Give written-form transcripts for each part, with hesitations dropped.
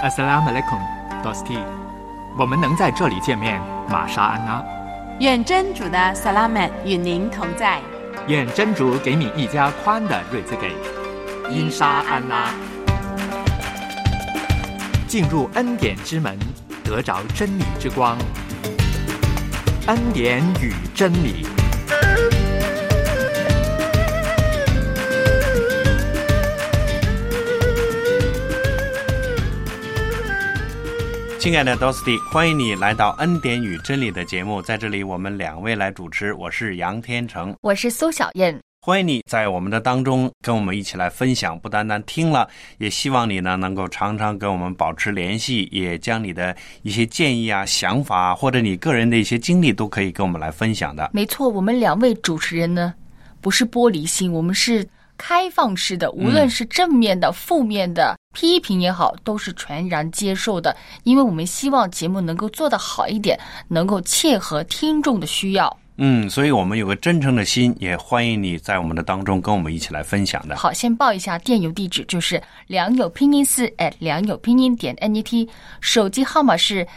Assalamualaikum, Dosti。我们能在这里见面，玛莎安娜。 愿真主的萨拉曼与您同在。 愿真主给你一家宽的瑞兹给。因沙安拉。进入恩典之门，得着真理之光。恩典与真理。 亲爱的 Dosti， 欢迎你来到恩典与真理的节目，在这里我们两位来主持，我是杨天成， 我是苏小燕。 欢迎你在我们的当中跟我们一起来分享，不单单听了，也希望你呢能够常常跟我们保持联系，也将你的一些建议啊、想法或者你个人的一些经历都可以跟我们来分享的。 没错，我们两位主持人呢不是玻璃心，我们是开放式的，无论是正面的、负面的批评也好，都是全然接受的，因为我们希望节目能够做得好一点，能够切合听众的需要。 所以我们有个真诚的心，也欢迎你在我们的当中跟我们一起来分享的。 好，先报一下电邮地址，就是良友拼音4 良友拼音.net， 手机号码是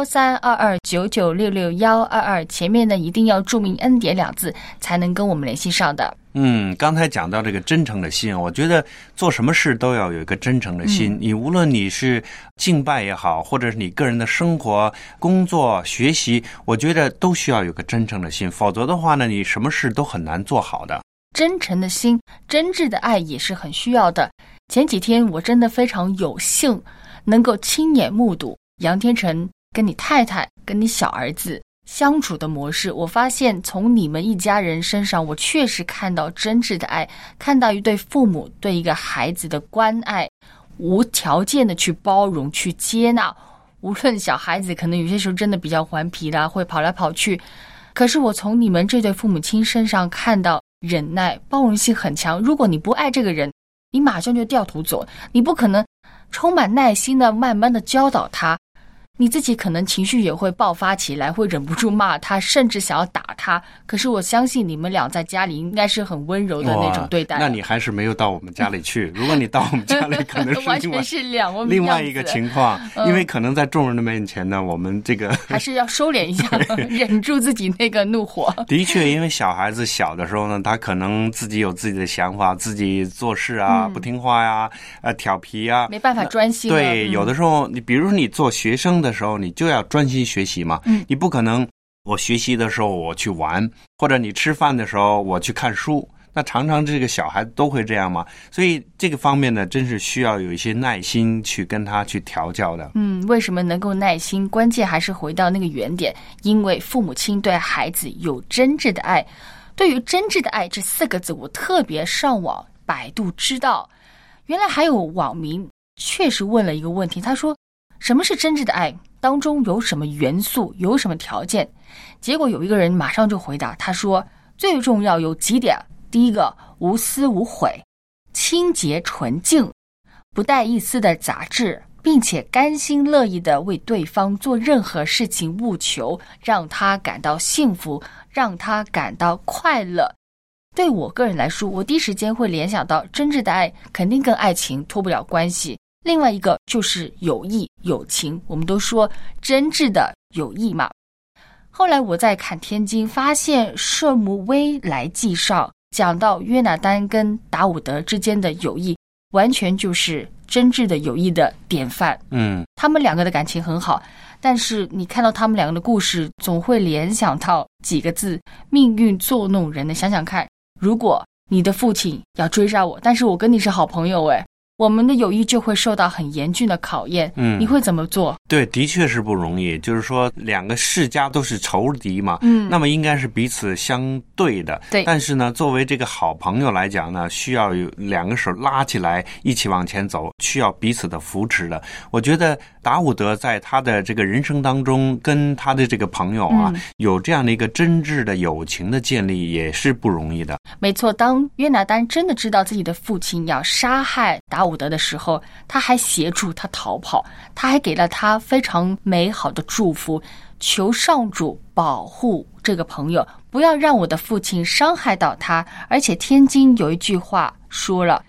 132299662122，前面呢一定要注明恩典2字，才能跟我们联系上的。 刚才讲到这个真诚的心，我觉得做什么事都要有一个真诚的心。你无论你是敬拜也好，或者是你个人的生活、工作、学习，我觉得都需要有个真诚的心，否则的话呢，你什么事都很难做好的。 真诚的心、真挚的爱也是很需要的。前几天我真的非常有幸能够亲眼目睹杨天成跟你太太、跟你小儿子相处的模式，我发现从你们一家人身上，我确实看到真挚的爱，看到一对父母对一个孩子的关爱，无条件的去包容、去接纳。无论小孩子可能有些时候真的比较顽皮啦，会跑来跑去，可是我从你们这对父母亲身上看到忍耐、包容性很强。如果你不爱这个人，你马上就掉头走，你不可能充满耐心的慢慢的教导他，你自己可能情绪也会爆发起来，会忍不住骂他，甚至想要打他。可是我相信你们俩在家里应该是很温柔的那种对待。 那你还是没有到我们家里去。如果你到我们家里，可能是完全是另外一个情况。因为可能在众人的面前呢，我们这个还是要收敛一下，忍住自己那个怒火。 的确，因为小孩子小的时候呢，他可能自己有自己的想法，自己做事啊，不听话呀，调皮啊， 没办法专心了。 对，有的时候你比如说你做学生的时候，你就要专心学习嘛。你不可能我学习的时候我去玩，或者你吃饭的时候我去看书，那常常这个小孩都会这样嘛。所以这个方面呢，真是需要有一些耐心去跟他去调教的。 为什么能够耐心？关键还是回到那个原点，因为父母亲对孩子有真挚的爱。对于真挚的爱这4个字，我特别上网百度知道，原来还有网民确实问了一个问题，他说什么是真挚的爱？当中有什么元素？有什么条件？结果有一个人马上就回答，他说最重要有几点。第一个，无私无悔，清洁纯净，不带一丝的杂质，并且甘心乐意的为对方做任何事情，务求让他感到幸福，让他感到快乐。对我个人来说，我第一时间会联想到真挚的爱肯定跟爱情脱不了关系。另外一个就是友谊、友情，我们都说真挚的友谊嘛。后来我在看天经，发现圣母微来记上讲到约拿单跟达伍德之间的友谊，完全就是真挚的友谊的典范。他们两个的感情很好，但是你看到他们两个的故事，总会联想到几个字：命运作弄人的。想想看，如果你的父亲要追杀我，但是我跟你是好朋友，我们的友谊就会受到很严峻的考验。你会怎么做？ 对，的确是不容易。就是说两个世家都是仇敌嘛，那么应该是彼此相对的。 对， 但是呢，作为这个好朋友来讲呢，需要有两个手拉起来一起往前走，需要彼此的扶持的。我觉得达伍德在他的这个人生当中，跟他的这个朋友啊，有这样的一个真挚的友情的建立，也是不容易的。 没错，当约拿单真的知道自己的父亲要杀害达伍德的时候，他还协助他逃跑，他还给了他非常美好的祝福，求上主保护这个朋友，不要让我的父亲伤害到他。而且天经有一句话说了，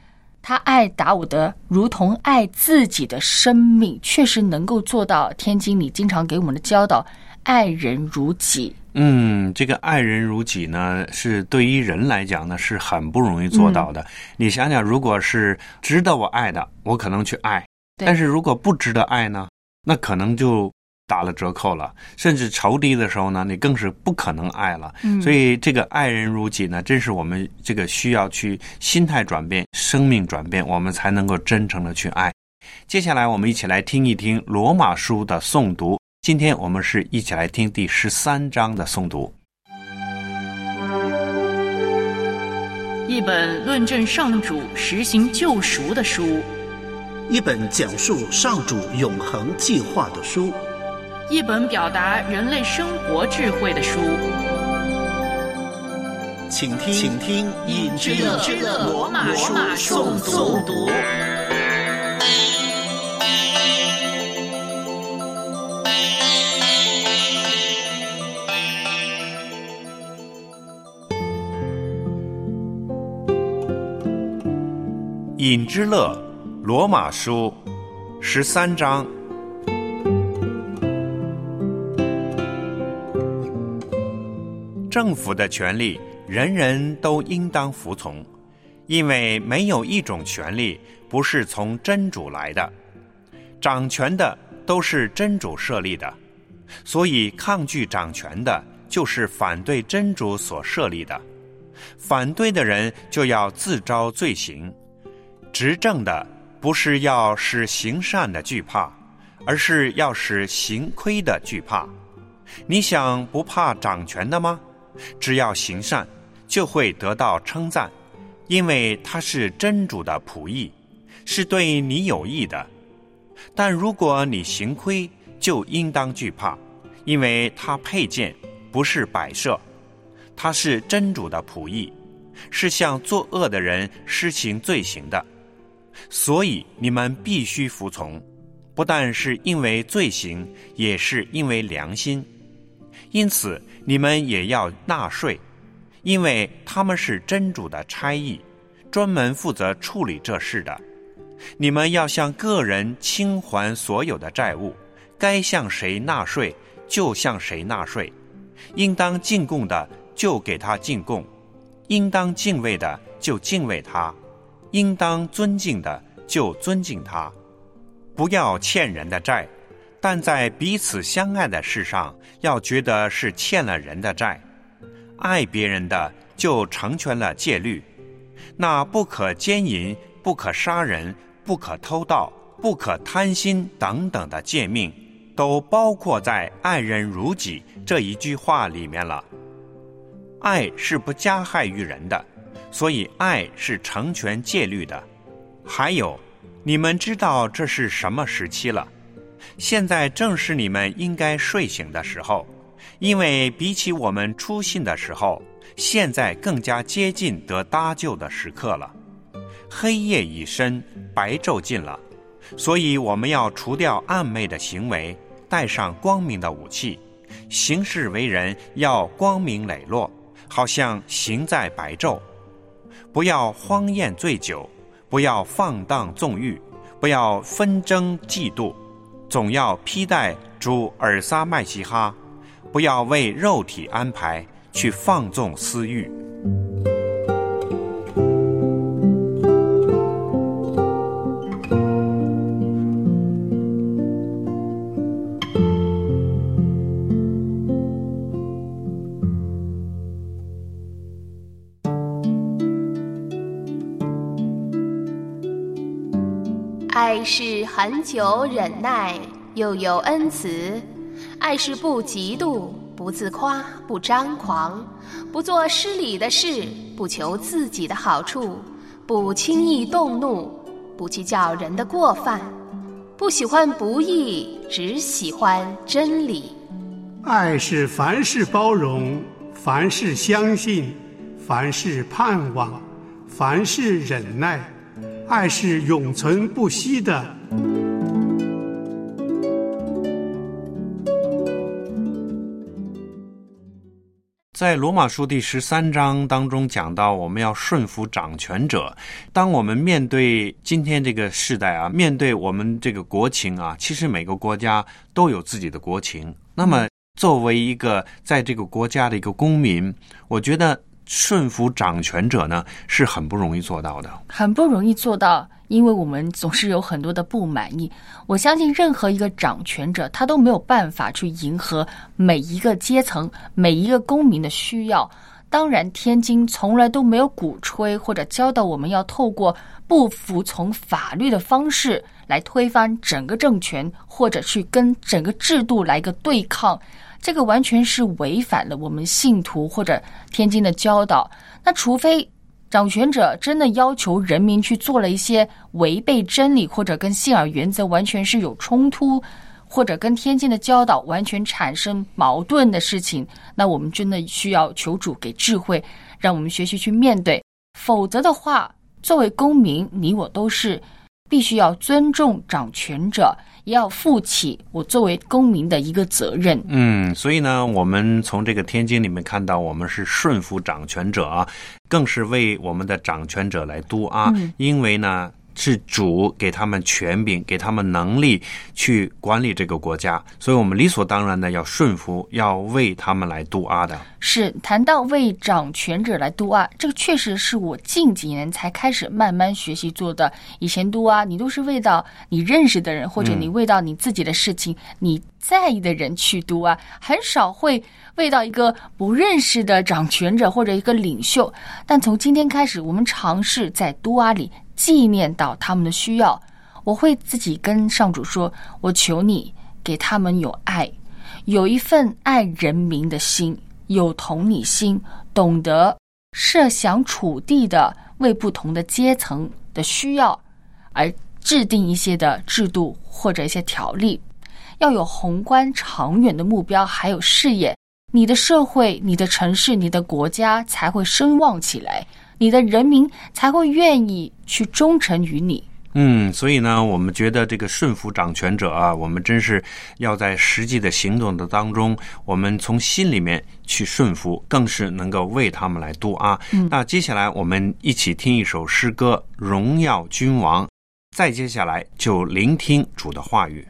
他爱达伍德如同爱自己的生命，确实能够做到天经你经常给我们的教导，爱人如己。 这个爱人如己呢，是对于人来讲呢，是很不容易做到的。你想想，如果是值得我爱的，我可能去爱；但是如果不值得爱呢，那可能就打了折扣了。甚至仇敌的时候呢，你更是不可能爱了。所以这个爱人如己呢，真是我们这个需要去心态转变、生命转变，我们才能够真诚的去爱。接下来我们一起来听一听罗马书的诵读。今天我们是一起来听第13章的诵读。 一本论证上主实行救赎的书， 一本讲述上主永恒计划的书， 一本表达人类生活智慧的书。 请听尹之乐罗马书诵读。 尹之乐罗马书13章。政府的权力人人都应当服从，因为没有一种权力不是从真主来的，掌权的都是真主设立的，所以抗拒掌权的就是反对真主所设立的，反对的人就要自招罪行。执政的不是要使行善的惧怕，而是要使行亏的惧怕。你想不怕掌权的吗？只要行善，就会得到称赞，因为他是真主的仆役，是对你有益的。但如果你行亏，就应当惧怕，因为他佩剑，不是摆设，他是真主的仆役，是向作恶的人施行罪行的。所以你们必须服从，不但是因为罪行，也是因为良心。因此你们也要纳税，因为他们是真主的差役，专门负责处理这事的。你们要向个人清还所有的债务，该向谁纳税就向谁纳税，应当进贡的就给他进贡，应当敬畏的就敬畏他，应当尊敬的就尊敬他。不要欠人的债，但在彼此相爱的事上要觉得是欠了人的债。爱别人的就成全了戒律，那不可奸淫，不可杀人，不可偷盗，不可贪心等等的诫命，都包括在爱人如己这一句话里面了。爱是不加害于人的，所以爱是成全戒律的。还有，你们知道这是什么时期了？现在正是你们应该睡醒的时候，因为比起我们初信的时候，现在更加接近得搭救的时刻了。黑夜已深，白昼近了，所以我们要除掉暗昧的行为，带上光明的武器，行事为人要光明磊落，好像行在白昼。不要荒宴醉酒，不要放荡纵欲，不要纷争嫉妒，总要披戴主尔撒麦西哈，不要为肉体安排去放纵私欲。 爱是恒久忍耐，又有恩慈；爱是不嫉妒，不自夸，不张狂，不做失礼的事，不求自己的好处，不轻易动怒，不计较人的过犯，不喜欢不义，只喜欢真理。 爱是凡事包容，凡事相信，凡事盼望，凡事忍耐。爱是永存不息的。 在罗马书第13章当中讲到，我们要顺服掌权者。当我们面对今天这个世代啊，面对我们这个国情啊，其实每个国家都有自己的国情。那么作为一个在这个国家的一个公民，我觉得顺服掌权者呢是很不容易做到的， 很不容易做到，因为我们总是有很多的不满意。我相信任何一个掌权者，他都没有办法去迎合每一个阶层、每一个公民的需要。当然，天经从来都没有鼓吹或者教导我们要透过不服从法律的方式来推翻整个政权，或者去跟整个制度来一个对抗。这个完全是违反了我们信徒或者天经的教导。那除非掌权者真的要求人民去做了一些违背真理或者跟信仰原则完全是有冲突，或者跟天经的教导完全产生矛盾的事情，那我们真的需要求主给智慧，让我们学习去面对。否则的话，作为公民，你我都是必须要尊重掌权者，也要负起我作为公民的一个责任。 所以呢，我们从这个天经里面看到，我们是顺服掌权者啊，更是为我们的掌权者来督啊，因为呢是主给他们权柄，给他们能力去管理这个国家，所以我们理所当然的要顺服，要为他们来督啊的。 是，谈到为掌权者来督啊，这个确实是我近几年才开始慢慢学习做的。以前督啊，你都是为到你认识的人，或者你为到你自己的事情，你在意的人去督啊，很少会为到一个不认识的掌权者或者一个领袖。但从今天开始，我们尝试在督啊里纪念到他们的需要。我会自己跟上主说，我求你给他们有爱，有一份爱人民的心，有同理心，懂得设想处地的为不同的阶层的需要而制定一些的制度或者一些条例，要有宏观长远的目标还有视野，你的社会、你的城市、你的国家才会声望起来，你的人民才会愿意去忠诚于你。 所以呢，我们觉得这个顺服掌权者啊，我们真是要在实际的行动的当中，我们从心里面去顺服，更是能够为他们来督啊。那接下来我们一起听一首诗歌《荣耀君王》，再接下来就聆听主的话语。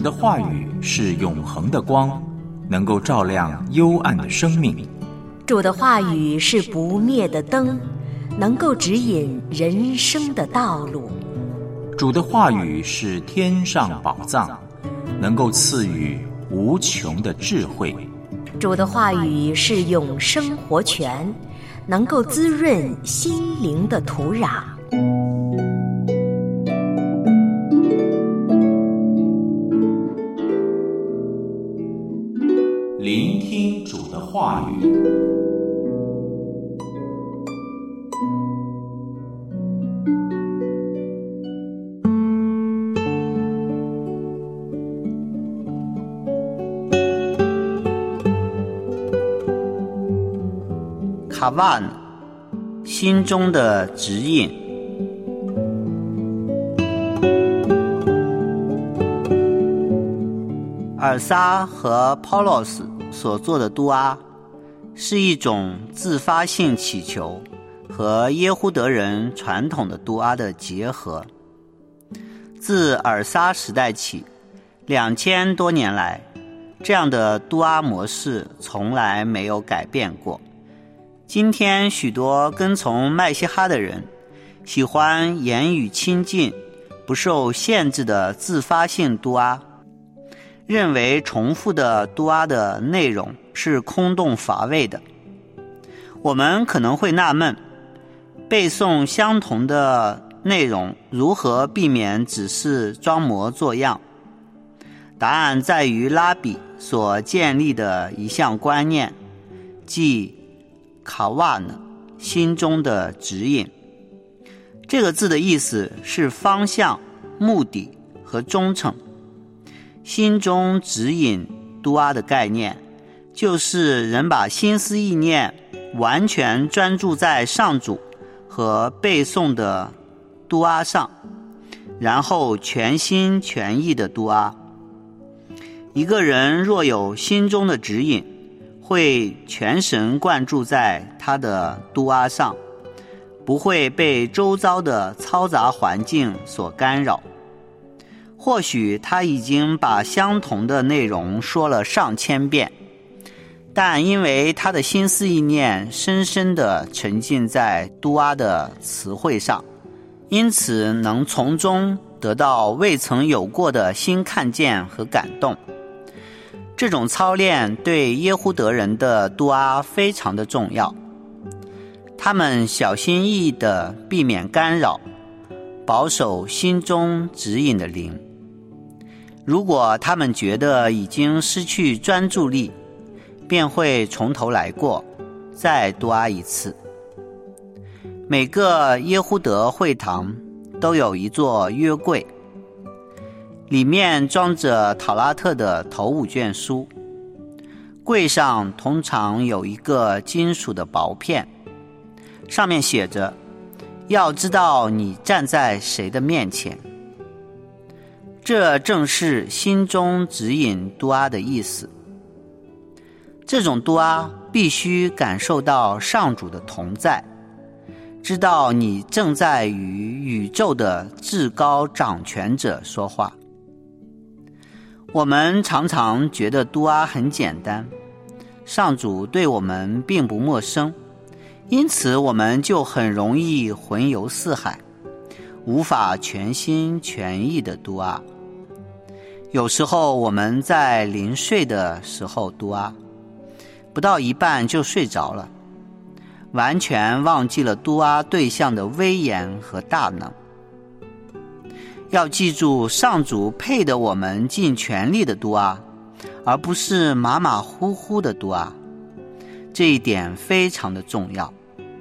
的话语是永恒的光，能够照亮幽暗的生命。 主的话语是不灭的灯，能够指引人生的道路。 主的话语是天上宝藏，能够赐予无穷的智慧。 主的话语是永生活泉，能够滋润心灵的土壤。 聆听主的话语。 卡瓦纳，心中的指引。尔撒和 Paulos 所做的杜阿是一种自发性祈求和耶胡德人传统的杜阿的结合。自尔撒时代起，2000多年来，这样的杜阿模式从来没有改变过。今天许多跟从麦西哈的人喜欢言语亲近、不受限制的自发性杜阿，认为重复的杜阿的内容是空洞乏味的。我们可能会纳闷，背诵相同的内容如何避免只是装模作样？答案在于拉比所建立的一项观念，即卡瓦纳，心中的指引。这个字的意思是方向、目的和忠诚。心中指引杜阿的概念，就是人把心思意念完全专注在上主和背诵的杜阿上，然后全心全意的杜阿。一个人若有心中的指引，会全神贯注在他的杜阿上，不会被周遭的嘈杂环境所干扰。或许他已经把相同的内容说了上千遍，但因为他的心思意念深深地沉浸在杜阿的词汇上，因此能从中得到未曾有过的新看见和感动。这种操练对耶胡德人的杜阿非常的重要，他们小心翼翼地避免干扰，保守心中指引的灵。如果他们觉得已经失去专注力，便会从头来过，再杜阿一次。每个耶胡德会堂都有一座约柜，里面装着塔拉特的头5卷书，柜上通常有一个金属的薄片，上面写着要知道你站在谁的面前。这正是心中指引杜阿的意思。这种杜阿必须感受到上主的同在，知道你正在与宇宙的至高掌权者说话。我们常常觉得杜阿很简单，上主对我们并不陌生，因此我们就很容易魂游四海，无法全心全意的杜阿。有时候我们在临睡的时候杜阿，不到一半就睡着了，完全忘记了杜阿对象的威严和大能。要记住，上主配得我们尽全力的杜阿，而不是马马虎虎的杜阿，这一点非常的重要。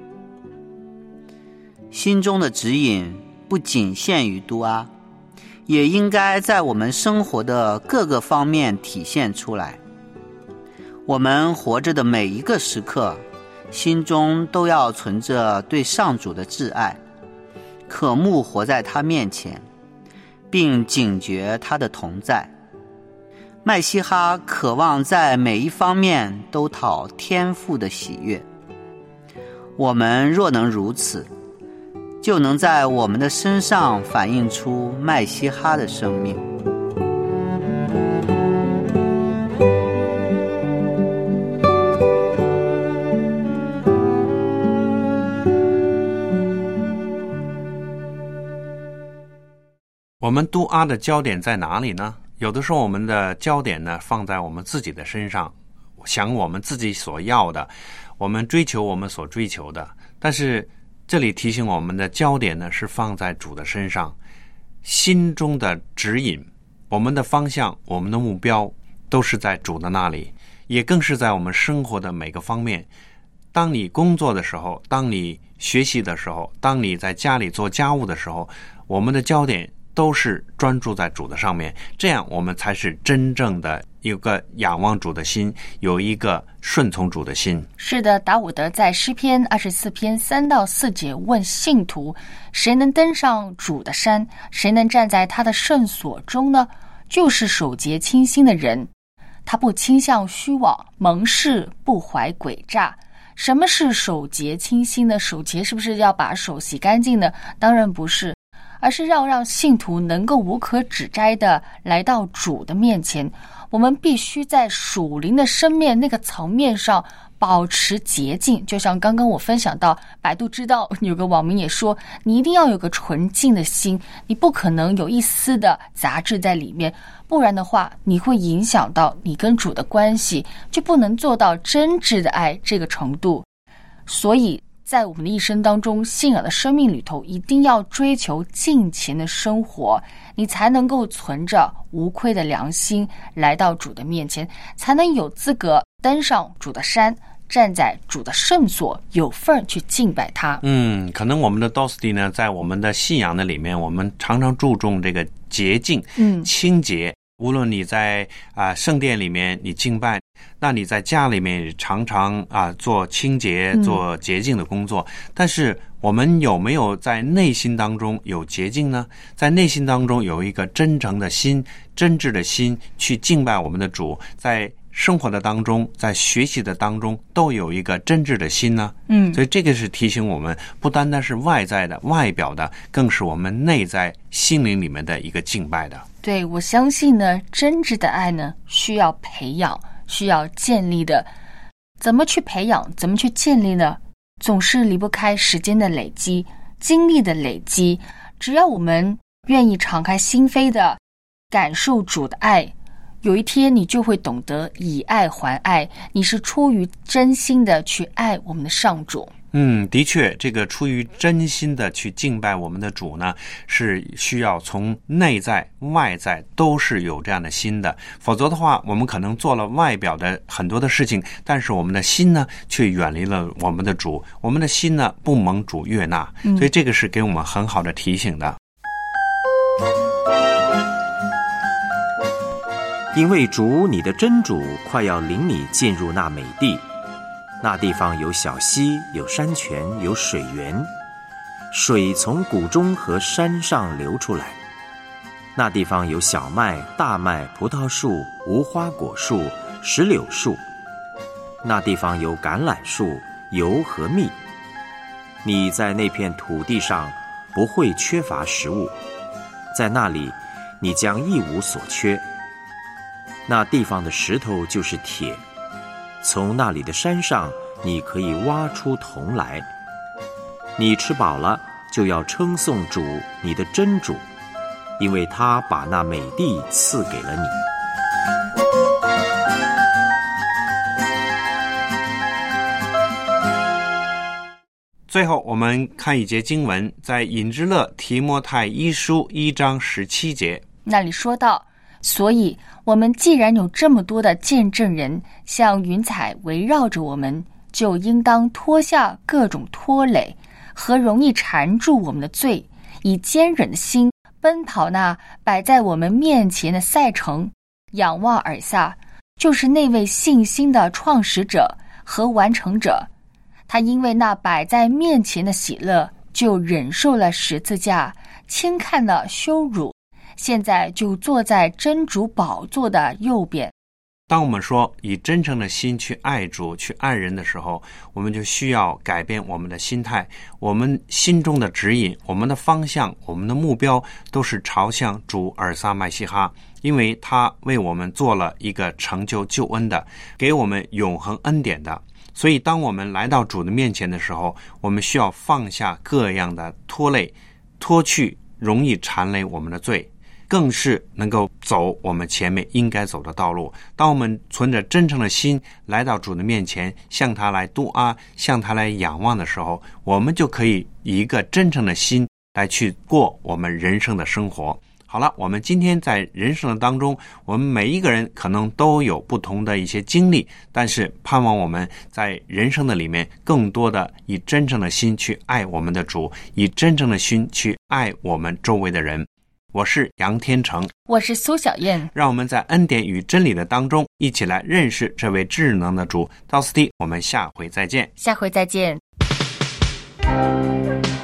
心中的指引不仅限于杜阿，也应该在我们生活的各个方面体现出来。我们活着的每一个时刻，心中都要存着对上主的挚爱，渴慕活在他面前，并警觉他的同在。麦西哈渴望在每一方面都讨天父的喜悦。我们若能如此，就能在我们的身上反映出麦西哈的生命。 我们嘟啊的焦点在哪里呢？有的时候我们的焦点呢放在我们自己的身上，想我们自己所要的，我们追求我们所追求的。但是这里提醒我们的焦点呢是放在主的身上，心中的指引，我们的方向，我们的目标都是在主的那里，也更是在我们生活的每个方面。当你工作的时候，当你学习的时候，当你在家里做家务的时候，我们的焦点都是专注在主的上面，这样我们才是真正的有个仰望主的心，有一个顺从主的心。 是的，达伍德在诗篇24篇3到4节问信徒，谁能登上主的山，谁能站在他的圣所中呢？就是手洁清心的人，他不倾向虚妄，盟誓不怀诡诈。什么是手洁清心呢？手洁是不是要把手洗干净呢？当然不是，而是要让信徒能够无可指摘的来到主的面前。我们必须在属灵的生命那个层面上保持洁净，就像刚刚我分享到，百度知道有个网民也说，你一定要有个纯净的心，你不可能有一丝的杂质在里面，不然的话你会影响到你跟主的关系，就不能做到真挚的爱这个程度。所以在我们的一生当中，信仰的生命里头，一定要追求敬虔的生活，你才能够存着无愧的良心来到主的面前，才能有资格登上主的山，站在主的圣所，有份去敬拜他。 可能我们的 Dosty 呢，在我们的信仰的里面，我们常常注重这个洁净、清洁。无论你在圣殿里面你敬拜，那你在家里面也常常做清洁、做洁净的工作。但是我们有没有在内心当中有洁净呢？在内心当中有一个真诚的心、真挚的心去敬拜我们的主，在生活的当中，在学习的当中都有一个真挚的心呢？所以这个是提醒我们，不单单是外在的、外表的，更是我们内在心灵里面的一个敬拜的。 对，我相信呢，真挚的爱呢，需要培养，需要建立的。怎么去培养，怎么去建立呢？总是离不开时间的累积、经历的累积。只要我们愿意敞开心扉的感受主的爱，有一天你就会懂得以爱还爱，你是出于真心的去爱我们的上主。 的确，这个出于真心的去敬拜我们的主呢，是需要从内在外在都是有这样的心的，否则的话我们可能做了外表的很多的事情，但是我们的心呢却远离了我们的主，我们的心呢不蒙主悦纳。所以这个是给我们很好的提醒的。 因为主你的真主快要领你进入那美地，那地方有小溪，有山泉，有水源，水从谷中和山上流出来。那地方有小麦、大麦、葡萄树、无花果树、石榴树。那地方有橄榄树、油和蜜。你在那片土地上不会缺乏食物，在那里你将一无所缺。那地方的石头就是铁，从那里的山上你可以挖出铜来。你吃饱了，就要称颂主你的真主，因为他把那美地赐给了你。 最后我们看一节经文，在以斯勒提摩太一书1章17节， 那里说到，所以我们既然有这么多的见证人像云彩围绕着我们，就应当脱下各种拖累和容易缠住我们的罪，以坚忍的心奔跑那摆在我们面前的赛程，仰望而下，就是那位信心的创始者和完成者。他因为那摆在面前的喜乐，就忍受了十字架，轻看了羞辱，现在就坐在真主宝座的右边。 当我们说以真诚的心去爱主、去爱人的时候，我们就需要改变我们的心态，我们心中的指引、我们的方向、我们的目标都是朝向主尔撒麦西哈，因为他为我们做了一个成就救恩的，给我们永恒恩典的。所以当我们来到主的面前的时候，我们需要放下各样的拖累，脱去容易缠累我们的罪。 更是能够走我们前面应该走的道路。当我们存着真诚的心来到主的面前，向他来杜阿，向他来仰望的时候，我们就可以以一个真诚的心来去过我们人生的生活。好了，我们今天在人生的当中，我们每一个人可能都有不同的一些经历，但是盼望我们在人生的里面更多的以真正的心去爱我们的主，以真正的心去爱我们周围的人。我是杨天成， 我是苏小燕， 让我们在恩典与真理的当中一起来认识这位至能的主。到此地，我们下回再见。 下回再见。